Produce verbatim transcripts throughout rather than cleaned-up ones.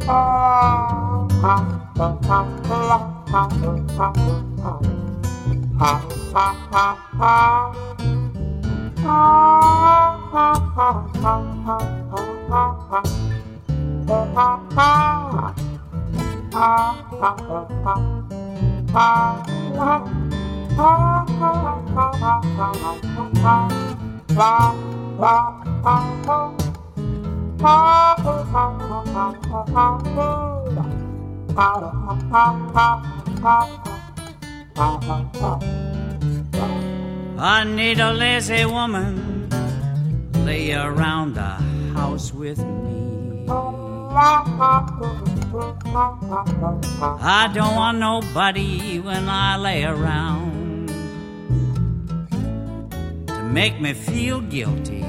I need a lazy woman, lay around the house with me. I don't want nobody when I lay around to make me feel guilty.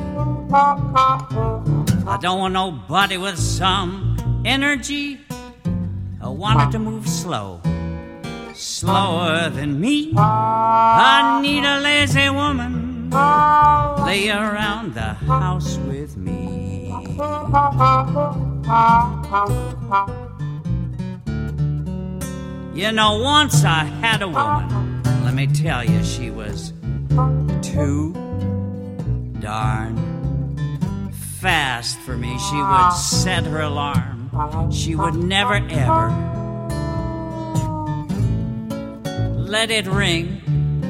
I don't want nobody with some energy. I want it to move slow, slower than me. I need a lazy woman, lay around the house with me. You know, once I had a woman, let me tell you, she was too darn fast for me. She would set her alarm. She would never ever let it ring.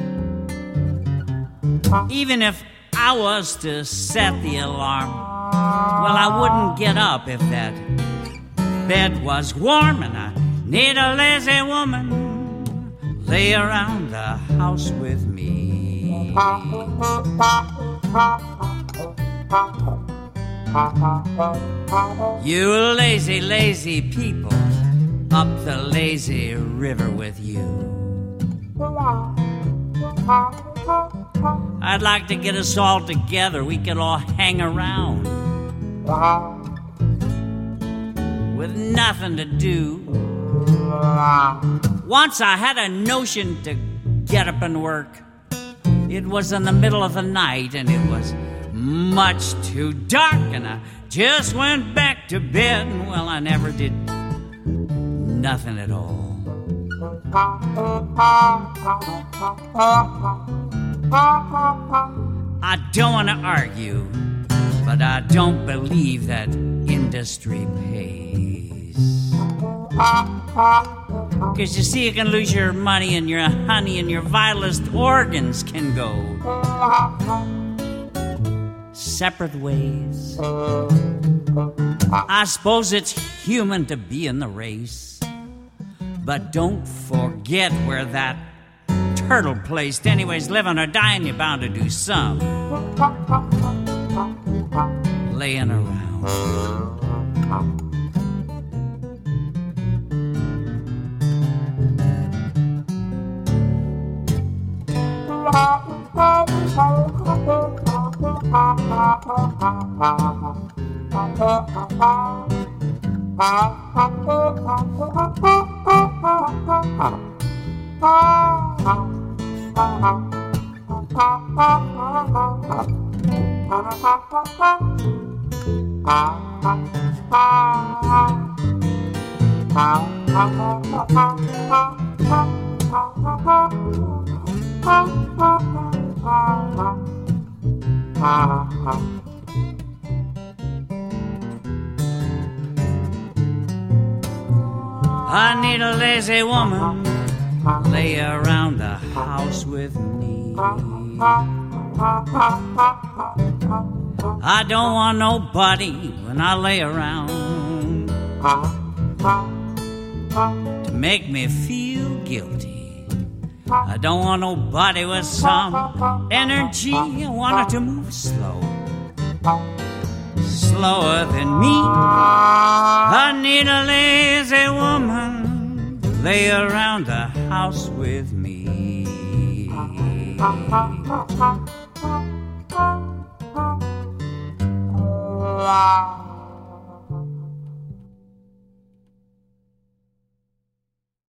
Even if I was to set the alarm, well, I wouldn't get up if that bed was warm. And I need a lazy woman, lay around the house with me. You lazy, lazy people, up the lazy river with you. I'd like to get us all together. We could all hang around with nothing to do. Once I had a notion to get up and work. It was in the middle of the night and it was much too dark, and I just went back to bed. Well, I never did nothing at all. I don't want to argue, but I don't believe that industry pays. 'Cause you see, you can lose your money and your honey and your vilest organs can go separate ways. I suppose it's human to be in the race, but don't forget where that turtle placed. Anyways, living or dying, you're bound to do some laying around. I need a lazy woman, lay around the house with me. I don't want nobody when I lay around to make me feel guilty. I don't want nobody with some energy. I want it to move slow, slower than me. I need a lazy woman, lay around the house with me. Wow.